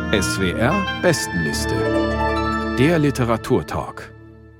SWR Bestenliste. Der Literaturtalk.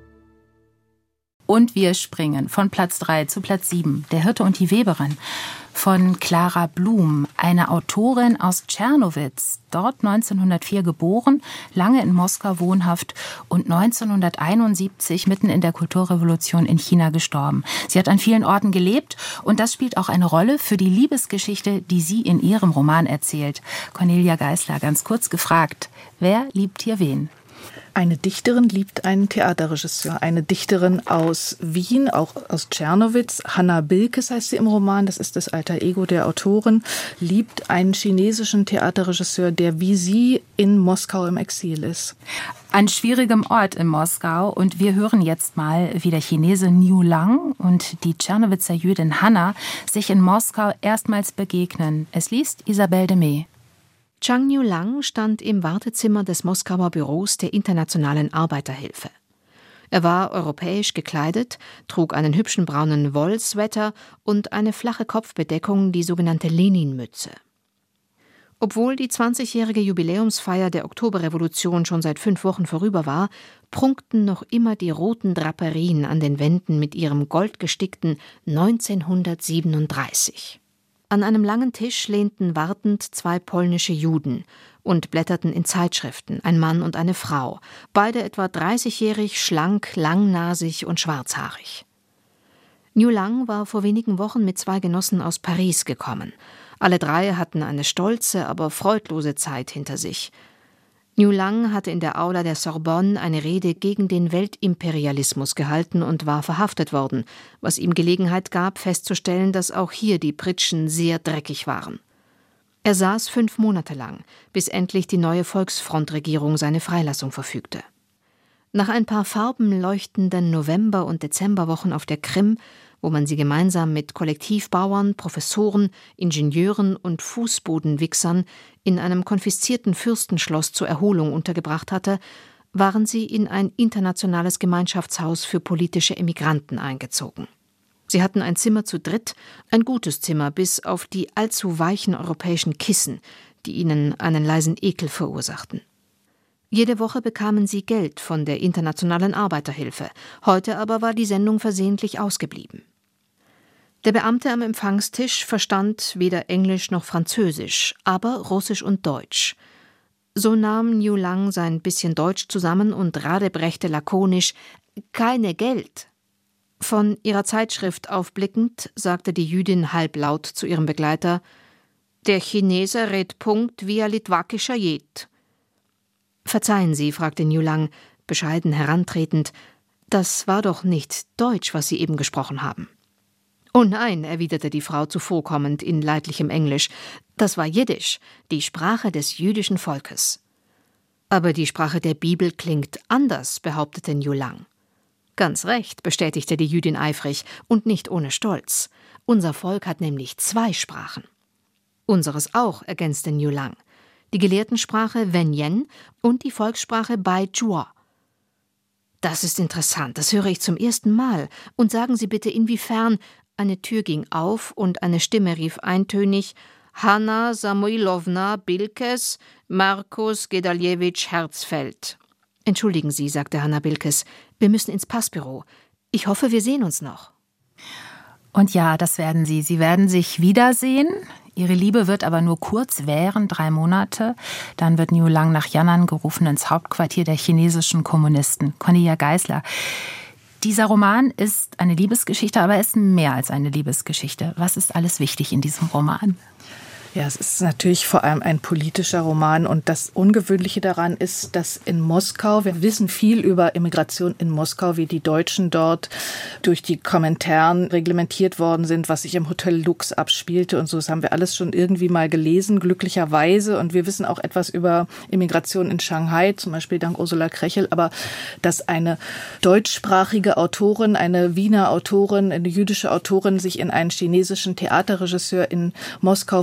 Und wir springen von Platz 3 zu Platz 7. Der Hirte und die Weberin von Clara Blum, eine Autorin aus Czernowitz, dort 1904 geboren, lange in Moskau wohnhaft und 1971 mitten in der Kulturrevolution in China gestorben. Sie hat an vielen Orten gelebt und das spielt auch eine Rolle für die Liebesgeschichte, die sie in ihrem Roman erzählt. Cornelia Geisler, ganz kurz gefragt, wer liebt hier wen? Eine Dichterin liebt einen Theaterregisseur. Eine Dichterin aus Wien, auch aus Czernowitz, Hanna Bilkes heißt sie im Roman, das ist das alter Ego der Autorin, liebt einen chinesischen Theaterregisseur, der wie sie in Moskau im Exil ist. An schwierigem Ort in Moskau. Und wir hören jetzt mal, wie der Chinese Niu Lang und die Czernowitzer Jüdin Hanna sich in Moskau erstmals begegnen. Es liest Isabelle Demey. Zhang Niu Lang stand im Wartezimmer des Moskauer Büros der Internationalen Arbeiterhilfe. Er war europäisch gekleidet, trug einen hübschen braunen Wollsweater und eine flache Kopfbedeckung, die sogenannte Lenin-Mütze. Obwohl die 20-jährige Jubiläumsfeier der Oktoberrevolution schon seit 5 Wochen vorüber war, prunkten noch immer die roten Draperien an den Wänden mit ihrem goldgestickten 1937. An einem langen Tisch lehnten wartend 2 polnische Juden und blätterten in Zeitschriften, ein Mann und eine Frau, beide etwa 30-jährig, schlank, langnasig und schwarzhaarig. Niu Lang war vor wenigen Wochen mit 2 Genossen aus Paris gekommen. Alle 3 hatten eine stolze, aber freudlose Zeit hinter sich. Niu Lang hatte in der Aula der Sorbonne eine Rede gegen den Weltimperialismus gehalten und war verhaftet worden, was ihm Gelegenheit gab, festzustellen, dass auch hier die Pritschen sehr dreckig waren. Er saß 5 Monate lang, bis endlich die neue Volksfrontregierung seine Freilassung verfügte. Nach ein paar farbenleuchtenden November- und Dezemberwochen auf der Krim, wo man sie gemeinsam mit Kollektivbauern, Professoren, Ingenieuren und Fußbodenwichsern in einem konfiszierten Fürstenschloss zur Erholung untergebracht hatte, waren sie in ein internationales Gemeinschaftshaus für politische Emigranten eingezogen. Sie hatten ein Zimmer zu dritt, ein gutes Zimmer, bis auf die allzu weichen europäischen Kissen, die ihnen einen leisen Ekel verursachten. Jede Woche bekamen sie Geld von der Internationalen Arbeiterhilfe. Heute aber war die Sendung versehentlich ausgeblieben. Der Beamte am Empfangstisch verstand weder Englisch noch Französisch, aber Russisch und Deutsch. So nahm Niu Lang sein bisschen Deutsch zusammen und radebrechte lakonisch: »Keine Geld!« Von ihrer Zeitschrift aufblickend sagte die Jüdin halblaut zu ihrem Begleiter: »Der Chinese redt Punkt wie ein litwakischer Jed.« »Verzeihen Sie«, fragte Niu Lang, bescheiden herantretend, »das war doch nicht Deutsch, was Sie eben gesprochen haben.« »Oh nein«, erwiderte die Frau zuvorkommend in leidlichem Englisch, »das war Jiddisch, die Sprache des jüdischen Volkes.« »Aber die Sprache der Bibel klingt anders«, behauptete Niu Lang. »Ganz recht«, bestätigte die Jüdin eifrig und nicht ohne Stolz. »Unser Volk hat nämlich 2 Sprachen.« »Unseres auch«, ergänzte Niu Lang. Die Gelehrtensprache Wenyen und die Volkssprache Baizhua. »Das ist interessant, das höre ich zum ersten Mal. Und sagen Sie bitte, inwiefern...« Eine Tür ging auf und eine Stimme rief eintönig: »Hanna Samoilowna Bilkes, Markus Gedaljewitsch Herzfeld.« »Entschuldigen Sie«, sagte Hanna Bilkes, »wir müssen ins Passbüro. Ich hoffe, wir sehen uns noch.« Und ja, das werden sie. Sie werden sich wiedersehen. Ihre Liebe wird aber nur kurz währen, 3 Monate. Dann wird Niu Lang nach Yan'an gerufen ins Hauptquartier der chinesischen Kommunisten. Cornelia Geisler. Dieser Roman ist eine Liebesgeschichte, aber er ist mehr als eine Liebesgeschichte. Was ist alles wichtig in diesem Roman? Ja, es ist natürlich vor allem ein politischer Roman und das Ungewöhnliche daran ist, dass in Moskau, wir wissen viel über Immigration in Moskau, wie die Deutschen dort durch die Komintern reglementiert worden sind, was sich im Hotel Lux abspielte und so. Das haben wir alles schon irgendwie mal gelesen, glücklicherweise. Und wir wissen auch etwas über Immigration in Shanghai, zum Beispiel dank Ursula Krechel. Aber dass eine deutschsprachige Autorin, eine Wiener Autorin, eine jüdische Autorin sich in einen chinesischen Theaterregisseur in Moskau verliebt,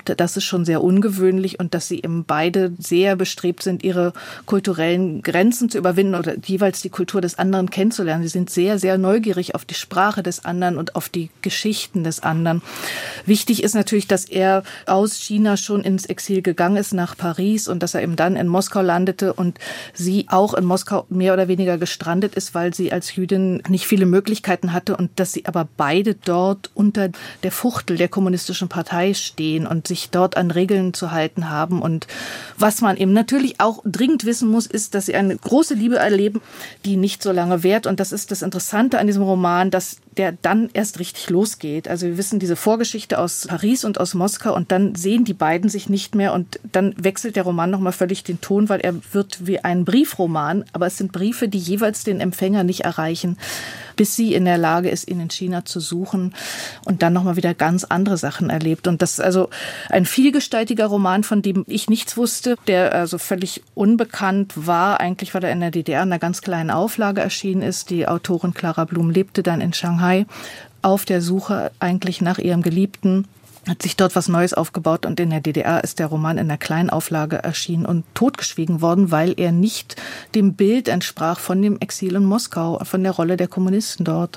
lebt. Das ist schon sehr ungewöhnlich und dass sie eben beide sehr bestrebt sind, ihre kulturellen Grenzen zu überwinden oder jeweils die Kultur des anderen kennenzulernen. Sie sind sehr, sehr neugierig auf die Sprache des anderen und auf die Geschichten des anderen. Wichtig ist natürlich, dass er aus China schon ins Exil gegangen ist nach Paris und dass er eben dann in Moskau landete und sie auch in Moskau mehr oder weniger gestrandet ist, weil sie als Jüdin nicht viele Möglichkeiten hatte und dass sie aber beide dort unter der Fuchtel der kommunistischen Partei stehen und sich dort an Regeln zu halten haben. Und was man eben natürlich auch dringend wissen muss, ist, dass sie eine große Liebe erleben, die nicht so lange währt. Und das ist das Interessante an diesem Roman, dass der dann erst richtig losgeht. Also wir wissen diese Vorgeschichte aus Paris und aus Moskau und dann sehen die beiden sich nicht mehr und dann wechselt der Roman nochmal völlig den Ton, weil er wird wie ein Briefroman, aber es sind Briefe, die jeweils den Empfänger nicht erreichen, bis sie in der Lage ist, ihn in China zu suchen und dann nochmal wieder ganz andere Sachen erlebt. Und das ist also ein vielgestaltiger Roman, von dem ich nichts wusste, der also völlig unbekannt war, eigentlich weil er in der DDR in einer ganz kleinen Auflage erschienen ist. Die Autorin Clara Blum lebte dann in Shanghai auf der Suche eigentlich nach ihrem Geliebten, hat sich dort was Neues aufgebaut und in der DDR ist der Roman in einer kleinen Auflage erschienen und totgeschwiegen worden, weil er nicht dem Bild entsprach von dem Exil in Moskau, von der Rolle der Kommunisten dort.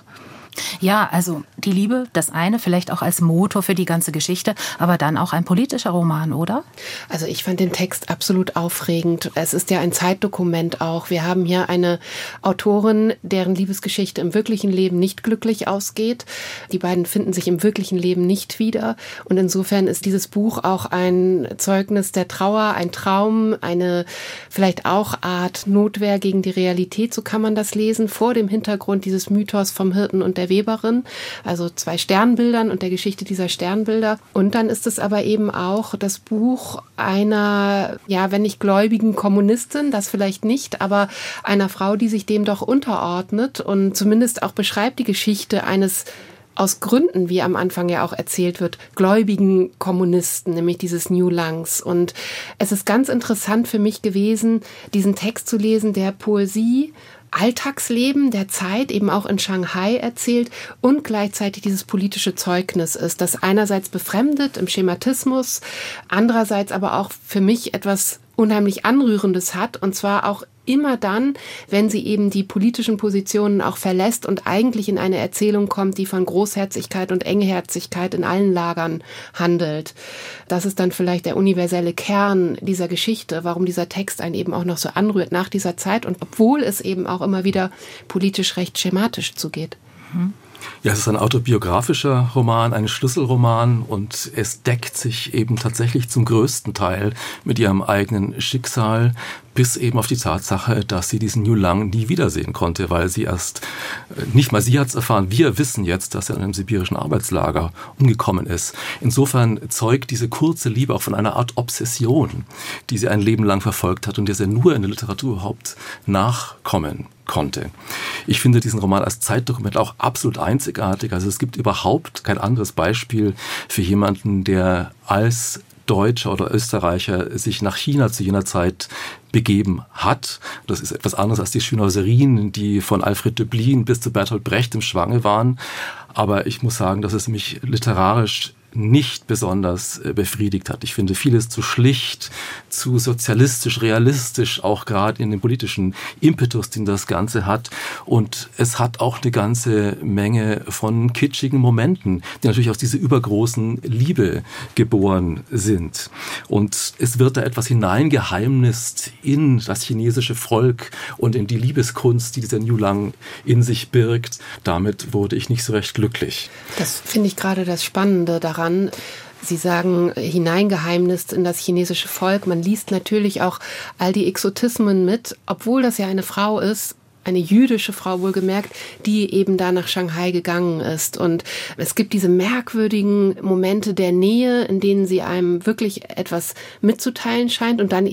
Ja, also die Liebe, das eine, vielleicht auch als Motor für die ganze Geschichte, aber dann auch ein politischer Roman, oder? Also ich fand den Text absolut aufregend. Es ist ja ein Zeitdokument auch. Wir haben hier eine Autorin, deren Liebesgeschichte im wirklichen Leben nicht glücklich ausgeht. Die beiden finden sich im wirklichen Leben nicht wieder. Und insofern ist dieses Buch auch ein Zeugnis der Trauer, ein Traum, eine vielleicht auch Art Notwehr gegen die Realität. So kann man das lesen, vor dem Hintergrund dieses Mythos vom Hirten und der Weberin, also 2 Sternbildern und der Geschichte dieser Sternbilder. Und dann ist es aber eben auch das Buch einer, ja, wenn nicht gläubigen Kommunistin, das vielleicht nicht, aber einer Frau, die sich dem doch unterordnet und zumindest auch beschreibt die Geschichte eines aus Gründen, wie am Anfang ja auch erzählt wird, gläubigen Kommunisten, nämlich dieses New Langs. Und es ist ganz interessant für mich gewesen, diesen Text zu lesen, der Poesie, Alltagsleben der Zeit eben auch in Shanghai erzählt und gleichzeitig dieses politische Zeugnis ist, das einerseits befremdet im Schematismus, andererseits aber auch für mich etwas unheimlich Anrührendes hat, und zwar auch immer dann, wenn sie eben die politischen Positionen auch verlässt und eigentlich in eine Erzählung kommt, die von Großherzigkeit und Engherzigkeit in allen Lagern handelt. Das ist dann vielleicht der universelle Kern dieser Geschichte, warum dieser Text einen eben auch noch so anrührt nach dieser Zeit und obwohl es eben auch immer wieder politisch recht schematisch zugeht. Ja, es ist ein autobiografischer Roman, ein Schlüsselroman und es deckt sich eben tatsächlich zum größten Teil mit ihrem eigenen Schicksal, bis eben auf die Tatsache, dass sie diesen New Lang nie wiedersehen konnte, weil sie erst, nicht mal sie hat es erfahren, wir wissen jetzt, dass er in einem sibirischen Arbeitslager umgekommen ist. Insofern zeugt diese kurze Liebe auch von einer Art Obsession, die sie ein Leben lang verfolgt hat und der sie nur in der Literatur überhaupt nachkommen konnte. Ich finde diesen Roman als Zeitdokument auch absolut einzigartig. Also es gibt überhaupt kein anderes Beispiel für jemanden, der als Deutscher oder Österreicher sich nach China zu jener Zeit begeben hat. Das ist etwas anderes als die Schönhauserien, die von Alfred Döblin bis zu Bertolt Brecht im Schwange waren. Aber ich muss sagen, dass es mich literarisch nicht besonders befriedigt hat. Ich finde vieles zu schlicht, zu sozialistisch, realistisch, auch gerade in dem politischen Impetus, den das Ganze hat. Und es hat auch eine ganze Menge von kitschigen Momenten, die natürlich aus dieser übergroßen Liebe geboren sind. Und es wird da etwas hineingeheimnist in das chinesische Volk und in die Liebeskunst, die dieser New Lang in sich birgt. Damit wurde ich nicht so recht glücklich. Das finde ich gerade das Spannende daran. Sie sagen, hineingeheimnist in das chinesische Volk. Man liest natürlich auch all die Exotismen mit, obwohl das ja eine Frau ist, eine jüdische Frau wohlgemerkt, die eben da nach Shanghai gegangen ist. Und es gibt diese merkwürdigen Momente der Nähe, in denen sie einem wirklich etwas mitzuteilen scheint und dann eben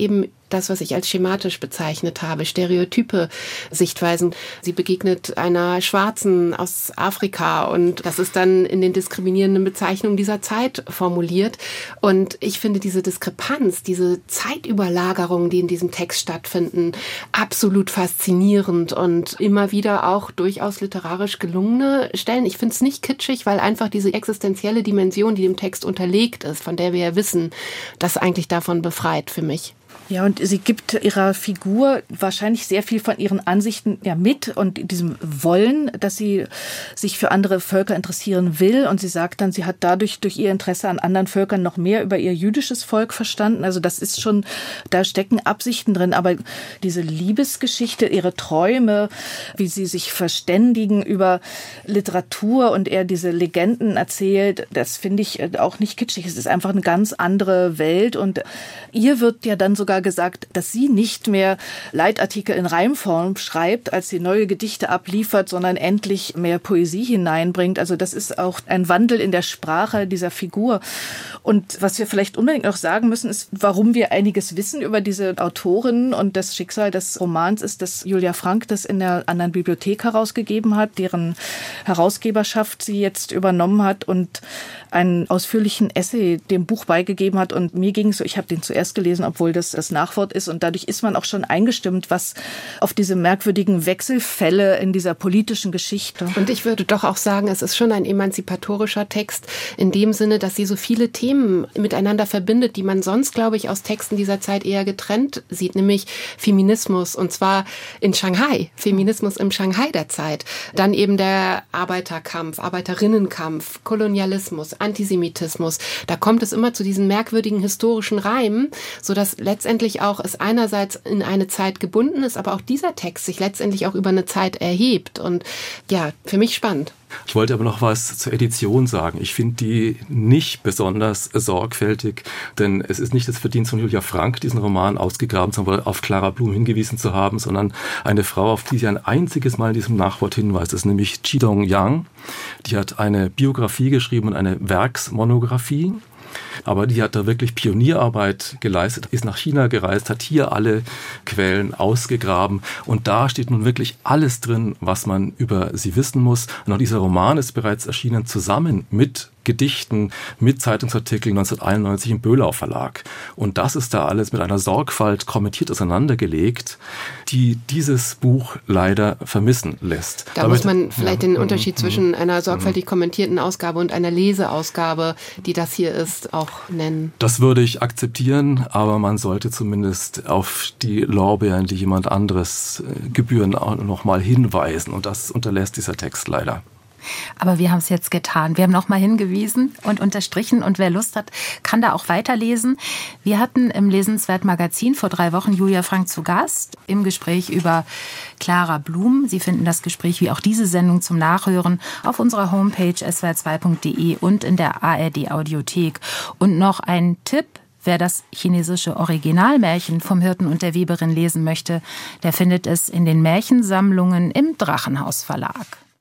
das, was ich als schematisch bezeichnet habe, stereotype Sichtweisen. Sie begegnet einer Schwarzen aus Afrika und das ist dann in den diskriminierenden Bezeichnungen dieser Zeit formuliert. Und ich finde diese Diskrepanz, diese Zeitüberlagerungen, die in diesem Text stattfinden, absolut faszinierend und immer wieder auch durchaus literarisch gelungene Stellen. Ich finde es nicht kitschig, weil einfach diese existenzielle Dimension, die dem Text unterlegt ist, von der wir ja wissen, das eigentlich davon befreit für mich. Ja, und sie gibt ihrer Figur wahrscheinlich sehr viel von ihren Ansichten mit und diesem Wollen, dass sie sich für andere Völker interessieren will. Und sie sagt dann, sie hat dadurch durch ihr Interesse an anderen Völkern noch mehr über ihr jüdisches Volk verstanden. Also das ist schon, da stecken Absichten drin. Aber diese Liebesgeschichte, ihre Träume, wie sie sich verständigen über Literatur und er diese Legenden erzählt, das finde ich auch nicht kitschig. Es ist einfach eine ganz andere Welt. Und ihr wird ja dann sogar gesagt, dass sie nicht mehr Leitartikel in Reimform schreibt, als sie neue Gedichte abliefert, sondern endlich mehr Poesie hineinbringt. Also das ist auch ein Wandel in der Sprache dieser Figur. Und was wir vielleicht unbedingt noch sagen müssen, ist, warum wir einiges wissen über diese Autorin und das Schicksal des Romans ist, dass Julia Frank das in der anderen Bibliothek herausgegeben hat, deren Herausgeberschaft sie jetzt übernommen hat und einen ausführlichen Essay dem Buch beigegeben hat. Und mir ging es so, ich habe den zuerst gelesen, obwohl das Nachwort ist. Und dadurch ist man auch schon eingestimmt, was auf diese merkwürdigen Wechselfälle in dieser politischen Geschichte. Und ich würde doch auch sagen, es ist schon ein emanzipatorischer Text in dem Sinne, dass sie so viele Themen miteinander verbindet, die man sonst, glaube ich, aus Texten dieser Zeit eher getrennt sieht, nämlich Feminismus und zwar in Shanghai, Feminismus im Shanghai der Zeit. Dann eben der Arbeiterkampf, Arbeiterinnenkampf, Kolonialismus, Antisemitismus. Da kommt es immer zu diesen merkwürdigen historischen Reimen, sodass letztendlich auch es einerseits in eine Zeit gebunden ist, aber auch dieser Text sich letztendlich auch über eine Zeit erhebt. Und ja, für mich spannend. Ich wollte aber noch was zur Edition sagen. Ich finde die nicht besonders sorgfältig, denn es ist nicht das Verdienst von Julia Frank, diesen Roman ausgegraben zu haben, auf Clara Blum hingewiesen zu haben, sondern eine Frau, auf die sie ein einziges Mal in diesem Nachwort hinweist, das ist nämlich Chidong Yang. Die hat eine Biografie geschrieben und eine Werksmonographie. Aber die hat da wirklich Pionierarbeit geleistet, ist nach China gereist, hat hier alle Quellen ausgegraben und da steht nun wirklich alles drin, was man über sie wissen muss. Und auch dieser Roman ist bereits erschienen zusammen mit Gedichten, mit Zeitungsartikeln 1991 im Böhlau Verlag. Und das ist da alles mit einer Sorgfalt kommentiert auseinandergelegt, die dieses Buch leider vermissen lässt. Da muss man vielleicht den Unterschied zwischen einer sorgfältig kommentierten Ausgabe und einer Leseausgabe, die das hier ist, auch nennen. Das würde ich akzeptieren, aber man sollte zumindest auf die Lorbeeren, die jemand anderes gebühren, auch noch mal hinweisen. Und das unterlässt dieser Text leider. Aber wir haben es jetzt getan. Wir haben noch mal hingewiesen und unterstrichen. Und wer Lust hat, kann da auch weiterlesen. Wir hatten im Lesenswert-Magazin vor 3 Wochen Julia Frank zu Gast im Gespräch über Clara Blum. Sie finden das Gespräch wie auch diese Sendung zum Nachhören auf unserer Homepage swr2.de und in der ARD-Audiothek. Und noch ein Tipp. Wer das chinesische Originalmärchen vom Hirten und der Weberin lesen möchte, der findet es in den Märchensammlungen im Drachenhaus Verlag.